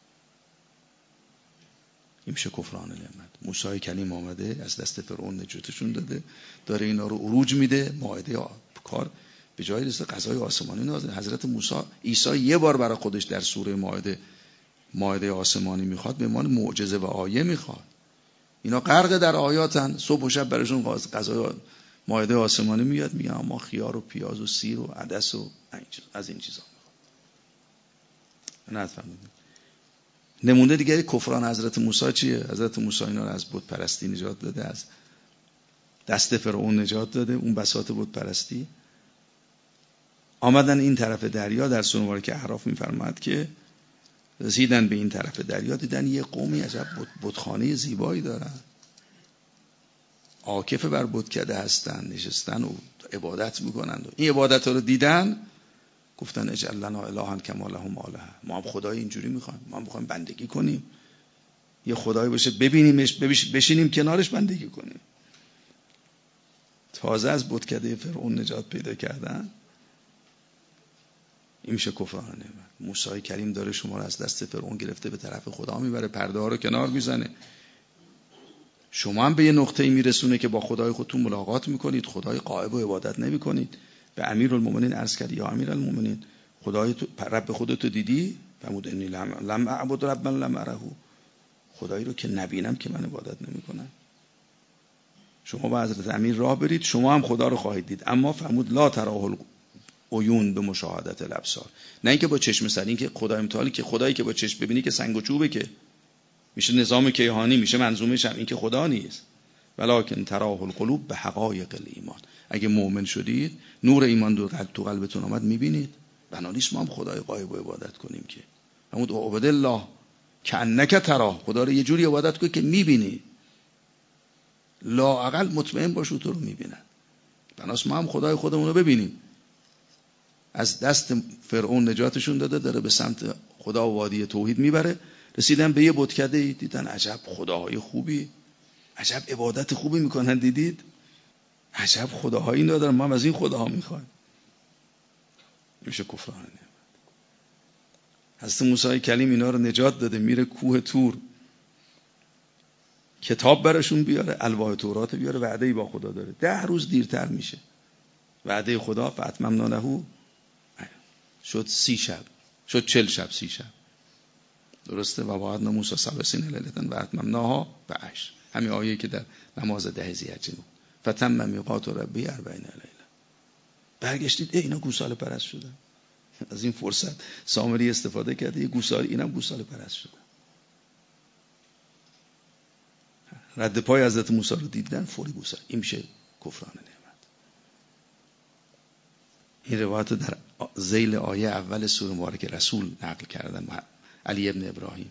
این میشه کفران نعمت. موسی کلیم آمده از دست فرعون نجاتشون داده، داره اینا رو عروج میده، مائده کار به جای رسه، غذای آسمانی نازل. حضرت عیسی یه بار برای خودش در سوره مائده آسمانی میخواد، به عنوان معجزه و آیه میخواد. اینا غرق در آیاتن، صبح و شب براشون غذای مائده آسمانی میاد، میگن ما خیار و پیاز و سیر و عدس و از این چیزا میخوام. نفهمیدید؟ نمونه دیگری کفران حضرت موسی چیه؟ حضرت موسی اینا رو از بت پرستی نجات داده، از دست فرعون نجات داده، اون بساط بت پرستی. آمدن این طرف دریا، در سوره مبارکه اعراف میفرماد که رسیدن به این طرف دریا، دیدن یه قومی عجب بتخانه زیبایی دارن، عاکف بر بتکده هستن، نشستن و عبادت میکنن. این عبادت رو دیدن، گفتن اجعل لنا الها کما لهم آلهه. ما هم خدای اینجوری میخوایم، ما هم میخوایم بندگی کنیم، یه خدایی باشه ببینیمش، بشینیم کنارش بندگی کنیم. تازه از بتکده فرعون نجات پیدا کردن. این میشه کفران نعمت. موسی کریم داره شما رو از دست فرعون گرفته به طرف خدا میبره، پرده ها رو کنار میزنه، شما هم به یه نقطه‌ای میرسونه که با خدای خودتون ملاقات میکنید، خدای غائب و عبادت نمیکنید. به امیرالمومنین عرض کرد یا امیرالمومنین، خدای تو رب خودتو دیدی؟ فرمود انی لم اعبد ربا لم اره، خدایی رو که نبینم که من عبادت نمیکنم. شما با حضرت امیر راه برید، شما هم خدا رو خواهید دید، اما فرمود لا تراه عیون به مشاهدت الابصار، نه اینکه با چشم سر، این که خدای متعالی که خدایی که با چشم ببینی که سنگ و چوبه، که میشه نظام کیهانی، میشه منظومه شم، این که خدا نیست. ولکن تراه القلوب به حقایق الایمان، اگه مؤمن شدید، نور ایمان تو قلبتون آمد، میبینید. بنابراین ما هم خدای غایب و عبادت کنیم که فرمود عبد الله کانک تراه، خدا رو یه جوری عبادت کن که میبینی، لااقل مطمئن باش تو رو میبینن. بنابراین ما هم خدای خودمون رو ببینیم. از دست فرعون نجاتشون داده، داره به سمت خدا و وادی توحید میبره. رسیدن به یه بتکده، دیدن عجب خداهای خوبی، عجب عبادت خوبی میکنن، دیدید عجب خداهایی ندارن، ما هم از این خداها میخوایم. میشه کفران نعمت. حضرت موسی کلیم اینا رو نجات داده، میره کوه طور کتاب براشون بیاره، الواح تورات بیاره، وعده‌ای با خدا داره. 10 روز دیرتر میشه وعده خدا. فاتممنا له شد 30 شب، شد 40 شب 30 شب. درسته؟ و وعدنا موسی 30 لیلة و اتممناها ب10. همین آیه‌ای که در نماز 10 ذی‌حجه بود. فتم میقات ربی 40 لیله. برگشتید اینا گوساله پرست شدن. از این فرصت سامری استفاده کرده، یه گوساله، اینم گوساله پرست شدن. رد پای حضرت موسی رو دیدن، فوری گوساله. این میشه کفران نعمت. این روایت در ذیل آیه اول سوره مبارکه رسول نقل کردن علی ابن ابراهیم.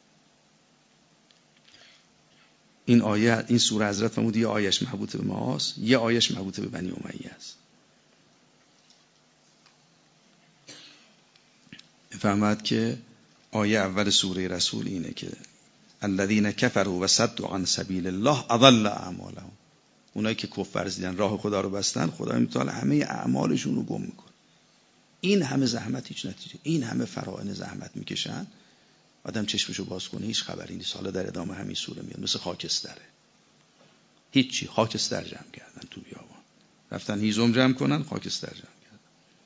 این آیه، این سوره حضرت فرمود یه آیهش مربوط به ماست، یه آیهش مربوط به بنی امیه است. فهمد که آیه اول سوره رسول اینه که الذین کفروا و صدوا عن سبیل الله اضل اعمالهم. اونایی که کفر ورزیدن، راه خدا رو بستن، خدای متعال همه اعمالشون رو گم میکنه. این همه زحمت هیچ نتیجه، این همه فراعنه زحمت میکشن، آدم چشمشو باز کنه هیچ خبری نیست. حالا در ادامه همین سوره میاد مثل خاکستره، هیچی، خاکستر جمع کردن تو بیابان، رفتن هیزم جمع کنن، خاکستر جمع کردن.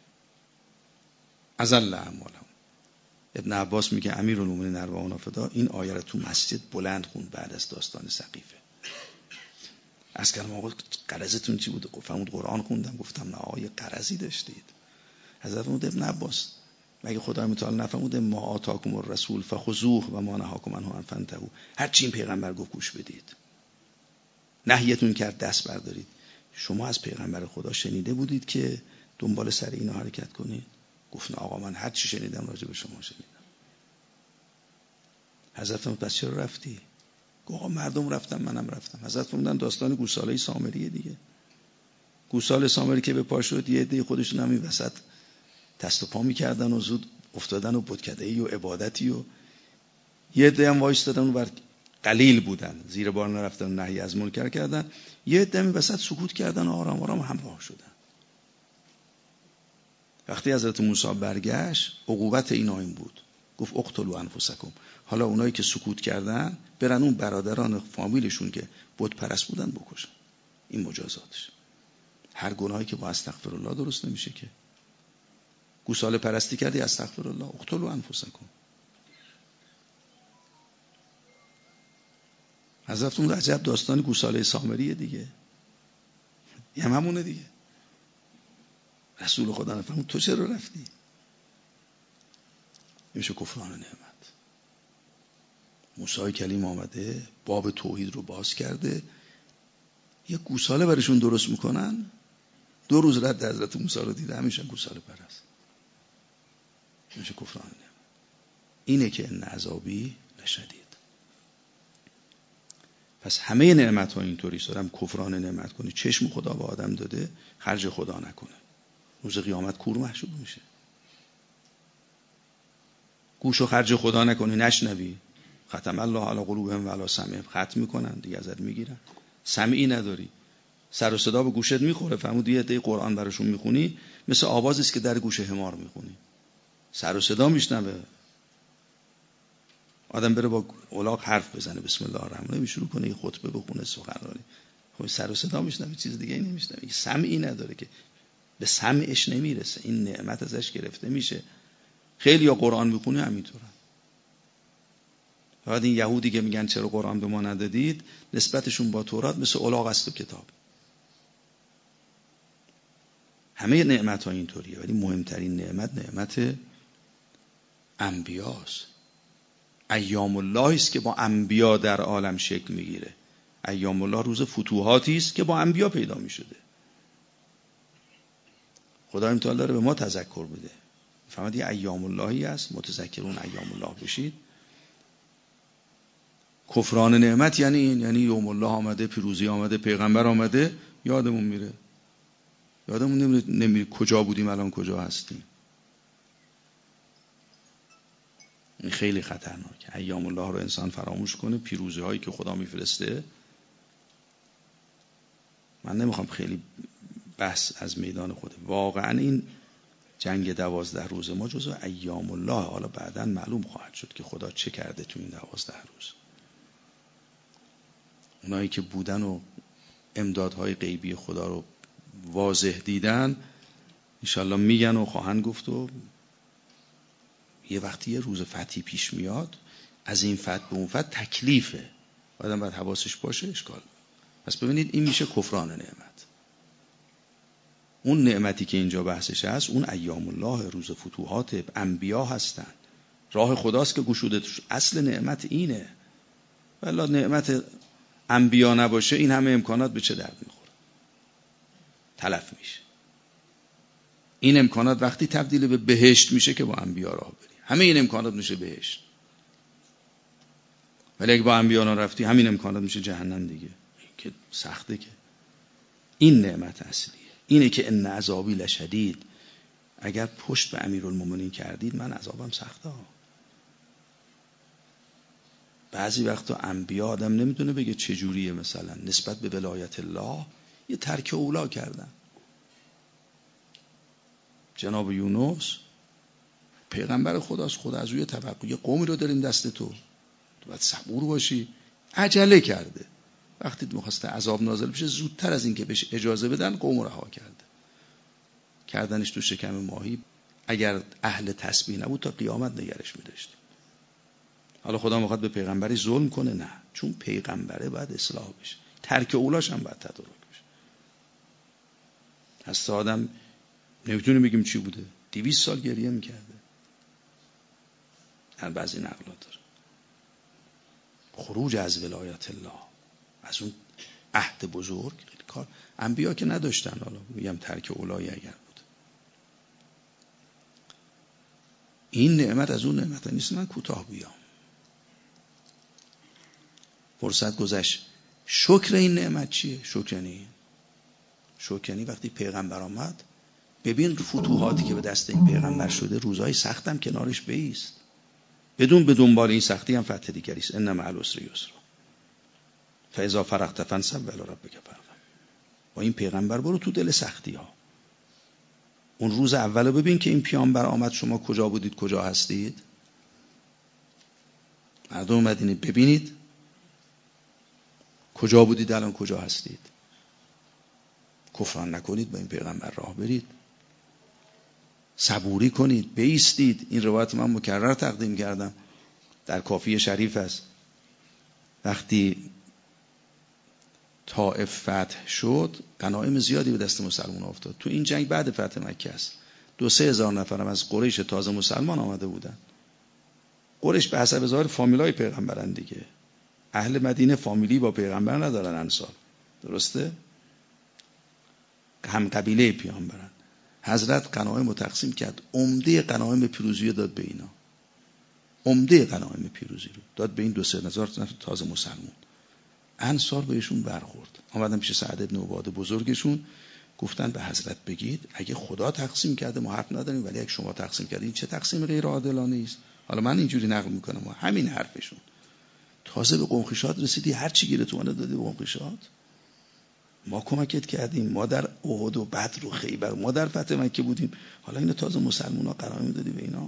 اضل اعمالهم. ابن عباس میگه امیرالمومنین ارواحنا فدا این آیه رو تو مسجد بلند خوند بعد از داستان سقیفه. از کلام آقا قرضتون چی بوده؟ فرمود قرآن خوندم. گفتم نه آیه قرضی داشتید. حضرت فرمود ابن عباس مگه خدای متعال نفرموده ما آتاکم الرسول فخذوه و ما نهاکم عنه فانتهوا؟ هر چی این پیغمبر گفت گوش بدید، نهیتون کرد دست بردارید. شما از پیغمبر خدا شنیده بودید که دنبال سر اینا حرکت کنید؟ گفت نه آقا من هر چی شنیدم راجع به شما شنیدم. حضرت فرمود پس چرا رفتی؟ گفت آقا مردم رفتم منم رفتم. حضرت فرمودن داستان گوساله سامریه دیگه. گوساله سامری که به پا شد، یه عده خودشون هم این وسط دست و پا می‌کردن و زود افتادن و بتکده‌ای و عبادتی، و یه عده هم وایستادن و بر قلیل بودن، زیر بار نرفتن، نهی از منکر کردن. یه عده هم وسط سکوت کردن و آرام آرام همراه شدن. وقتی حضرت موسی برگشت، عقوبت اینا این بود، گفت اقتلوا انفسکم. حالا اونایی که سکوت کردن برن اون برادران فامیلشون که بت پرست بودن بکشن. این مجازاتش. هر گناهی که با استغفرالله درست نمیشه که. گوساله پرستی کردی، استغفرالله، اقتلوا انفسکم. حضرت اون عجب داستان گوساله سامریه دیگه، یه همونه دیگه. رسول خدا نفرمود تو چرا رفتی؟ میشه کفران نعمت. موسی کلیم آمده باب توحید رو باز کرده، یه گوساله برشون درست میکنن، 2 روز رد حضرت موسی رو دیده همیشه گوساله پرست. میشه کفران نعمت. اینه که ان عذابی لشدید. پس همه نعمت ها اینطوری سرم کفران نعمت کنی. چشم خدا به آدم داده، خرج خدا نکنه، روز قیامت کور محشور میشه. گوشو خرج خدا نکنی، نشنوی، ختم الله علی قلوبهم و علی سمعهم، ختم میکنن دیگه، ازت میگیرن. سمعی نداری، سر و صدا به گوشت میخوره. فهمید یه عده قرآن براشون میخونی مثل آوازی است که در گوش حمار میخونی، سر و صدا میشنوه. آدم بره با الاغ حرف بزنه بسم الله الرحمن الرحیم شروع کنه یه خطبه بخونه سخنرانی، خب سر و صدا میشنوه، چیز دیگه ای نمیشنوه. سمعی نداره که به سمعش نمیرسه، این نعمت ازش گرفته میشه. خیلی یا قرآن میخونه همینطورن. بعد این یهودی که میگن چرا قرآن به ما ندادید، نسبتشون با تورات مثل الاغ است و کتاب. همه نعمت ها اینطوریه، ولی مهمترین نعمت انبیاست. ایام الله است که با انبیا در عالم شکل میگیره. ایام الله روز فتوحاتی است که با انبیا پیدا میشده. خدای متعال داره به ما تذکر بده. فهمید یه ایام اللهی است، متذکرون ایام الله بشید. کفران نعمت یعنی این، یعنی یوم الله آمده، پیروزی آمده، پیغمبر آمده، یادمون میره. یادمون نمیره کجا بودیم الان کجا هستیم. این خیلی خطرناکه. ایام الله رو انسان فراموش کنه، پیروزی هایی که خدا میفرسته. من نمیخوام خیلی بحث از میدان خوده. واقعا این جنگ 12 روز ما جزو ایام الله. حالا بعداً معلوم خواهد شد که خدا چه کرده تو این 12 روز. اونایی که بودن و امدادهای غیبی خدا رو واضح دیدن انشالله میگن و خواهند گفت و یه وقتی یه روز فتحی پیش میاد از این فتح به اون فتح تکلیفه، آدم باید حواسش باشه. اشکال پس ببینید این میشه کفران نعمت. اون نعمتی که اینجا بحثش هست اون ایام الله، روز فتوحات انبیا هستن، راه خداست که گشوده. اصل نعمت اینه. والله نعمت انبیا نباشه این همه امکانات به چه درد میخوره؟ تلف میشه. این امکانات وقتی تبدیل به بهشت میشه که با انبیا راه بری. همه این امکانات میشه بهشت. ولی اگه با انبیا نرفتی همین امکانات میشه جهنم دیگه. که سخته. که این نعمت اصلیه. اینه که ان عذابی لشدید. اگر پشت به امیرالمومنین کردید من عذابم سخته ها. بعضی وقتا انبیا آدم نمیدونه بگه چجوریه، مثلا نسبت به ولایت الله یه ترک اولا کردن. جناب یونس پیغمبر خداست، خدا از روی توقع یه قومی رو داریم دست تو باید صبور باشی. عجله کرده. وقتی می‌خواسته عذاب نازل بشه زودتر از این که بهش اجازه بدن قوم رو رها کرده. کردنش تو شکم ماهی. اگر اهل تسبیح نبود تا قیامت نگرش می‌داشتیم. حالا خدا میخواد به پیغمبری ظلم کنه؟ نه، چون پیغمبره باید اصلاح بشه. ترک اولاش هم باید تدارک بشه. هست آدم نمیتونه بگیم چی بوده، 200 سال گریه میکرده. در بعضی نقلات داره خروج از ولایت الله، از اون عهد بزرگ. کار انبیا که نداشتن. حالا میگم ترک اولایی اگر بود. این نعمت از اون نعمت نیست. من کوتاه بیام، فرصت گذشت. شکر این نعمت چیه؟ شکرنی وقتی پیغمبر آمد، ببین فتوحاتی که به دست این پیغمبر شده، روزهای سختم کنارش بایست. بدون به دنبال این سختی هم فتح دیگری است. ان مع العسر یسرا فاذا فرغت فانصب الی ربک فرغب. با این پیغمبر برو تو دل سختی ها. اون روز اولو ببین که این پیامبر آمد، شما کجا بودید، کجا هستید؟ مردم مدینه ببینید کجا بودید، الان کجا هستید. کفران نکنید، با این پیغمبر راه برید، صبوری کنید، بایستید. این روایت من مکرر تقدیم کردم، در کافی شریف است. وقتی طائف فتح شد غنایم زیادی به دست مسلمان افتاد. تو این جنگ بعد فتح مکه است. 2-3 هزار نفرم از قریش تازه مسلمان آمده بودن. قریش به حسب ظاهر فامیلای پیغمبرن دیگه. اهل مدینه فامیلی با پیغمبر ندارن، انصار، درسته؟ هم قبیله پیغمبرن. حضرت غنایم رو تقسیم کرد. عمده غنایم پیروزی رو داد به اینا. عمده غنایم پیروزی رو داد به این 2-3 هزار نفر تازه مسلمان. انصار بهشون برخورد. آمدن پیش سعد ابن عباده بزرگشون، گفتن به حضرت بگید اگه خدا تقسیم کرده ما حق نداریم، ولی اگه شما تقسیم کردین چه تقسیم غیر عادلانه است. حالا من اینجوری نقل میکنم و همین حرفشون. تازه به قوم خویشات رسیدی، هر چی گیرت اومده دادی به قوم خویشات. ما کمکت کردیم، ما در احد و بدر و خیبر، ما در فتح مکه بودیم، حالا اینا تازه مسلمونا قرار میدادی به اینا.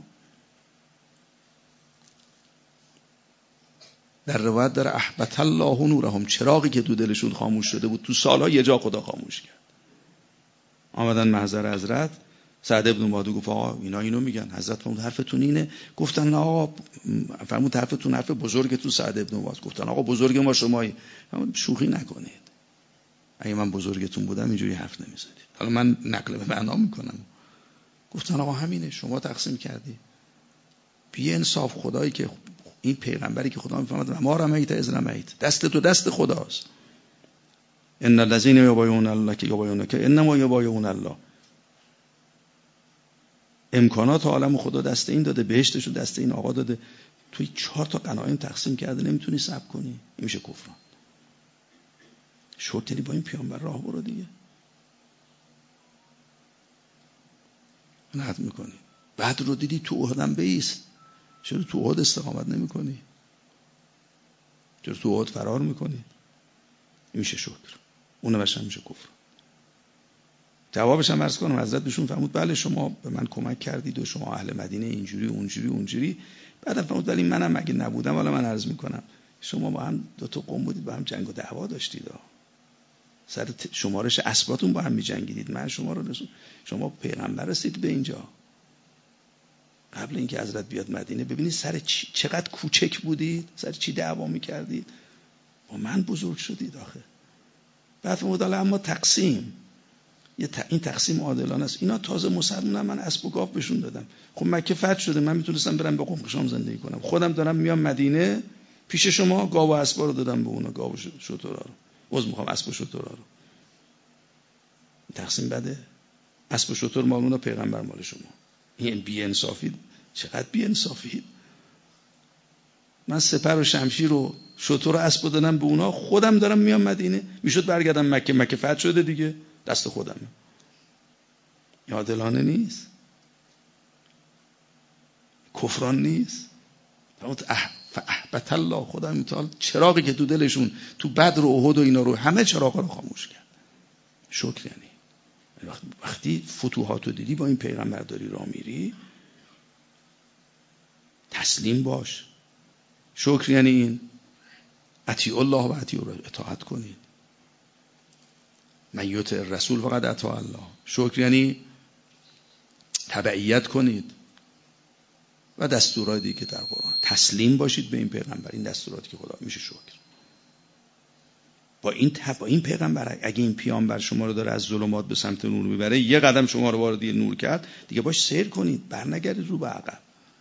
در روایت داره احبط الله نورهم، چراغی که تو دلشون خاموش شده بود تو سالها یه جا خدا خاموش کرد. آمدن محضر حضرت. سعد ابن عباده گفت آقا اینا اینو میگن، حضرت فرمود حرفتون اینه؟ گفتن نه آقا، فرمود حرفتون حرف بزرگتون سعد ابن عباده. گفتن آقا بزرگ ما شمایی. شوخی نکنید، اگه من بزرگتون بودم اینجوری حرف نمیزدید. حالا من نقل به معنا میکنم. گفتن آقا همینه، شما تقسیم کردی. بی انصاف خدایی که این پیغمبری که خدا میفرماد ما رمیت اذ رمیت، دست تو دست خداست. ان الذين یبایعون الله که یبایعون که انما یبایعون الله. امکانات عالم خدا دست این داده، بهشتشو دست این آقا داده. توی 4 تا غنایم تقسیم کرده نمیتونی صبر کنی، این میشه کفران. شورتلی با این پیامبر راه برو دیگه. نهت میکنی. بعد رو دیدی تو احدم بیست، چرا تو احد استقامت نمی کنی؟ چرا تو احد فرار میکنی؟ این میشه شکر. اون نوشتن میشه کفر. جوابش هم عرض کنم، حضرت بهشون فرمود بله شما به من کمک کردید و شما اهل مدینه اینجوری اونجوری. بعدم فرمود ولی منم اگه نبودم، حالا من عرض میکنم شما با هم دو تا قوم بودید، با هم جنگ و دعوا داشتید، سر شمارش اسباتون با هم می‌جنگیدید، من شما رو شما پیغمبر رسید به اینجا قبل اینکه حضرت بیاد مدینه. ببینید سر چقدر کوچک بودید، سر چی دعوا می‌کردید، با من بزرگ شدید آخه. بعد فرمود اما تقسیم، این تقسیم عادلانه است. اینا تازه مسلمانن، من اسب و گاو بهشون دادم. خب مکه فتح شده، من میتونستم برم به قم شام زندگی کنم، خودم دارم میام مدینه پیش شما، گاو و اسبا رو دادم به اونا، گاو و شترا رو. عذر میخوام، اسب و شترا رو. تقسیم بده؟ اسب و شتر مال اونا، پیغمبر مال شما. این بی انصافی، چقدر بی انصافی. من سپر و شمشیر و شتر و اسب دادم به اونا، خودم دارم میام مدینه. میشد برگردم مکه فتح شده دیگه، دست خودمه. عادلانه نیست، کفران نیست. فاحبط الله، خدا متعال چراغی که تو دلشون تو بدر و احد و اینا رو، همه چراغا رو خاموش کرد. شکر یعنی وقتی فتوحات رو دیدی با این پیغمبر داری راه میری، تسلیم باش. شکر یعنی این اطیع الله و اطیع الرسول، اطاعت کنید. من یطع الرسول فقط اطاع الله. شکر یعنی تبعیت کنید و دستورات دیگه که در قرآن، تسلیم باشید به این پیغمبر. این دستوراتی که خدا میشه شکر. با این پیغمبر اگه این پیامبر شما رو داره از ظلمات به سمت نور میبره، یه قدم شما رو وارد نور کرد، دیگه باش سیر کنید، برنگردید رو به عقب.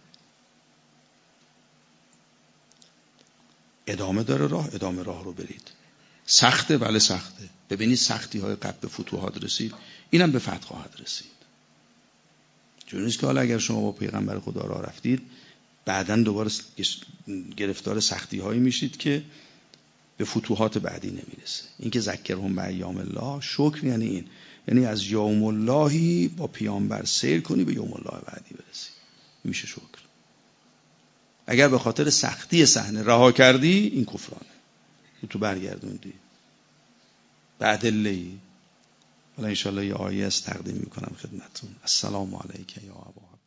ادامه داره راه، ادامه راه رو برید. سخته، بله سخته. ببینید سختی های قبل به فتوحات رسید، اینم به فتح خواهد رسید. چون نیست که حالا اگر شما با پیغمبر خدا راه رفتید، بعداً دوباره گرفتار سختی هایی میشید که به فتوحات بعدی نمیرسه. این که ذکرهم به ایام الله، شکر یعنی این، یعنی از یوم اللهی با پیامبر سیر کنی به یوم الله بعدی برسی، میشه شکر. اگر به خاطر سختی صحنه رها کردی، این کفرانه، تو برگردوندی بعد اللهی. حالا انشاءالله یه آیه از تقدیم میکنم خدمتون. السلام علیک یا ابا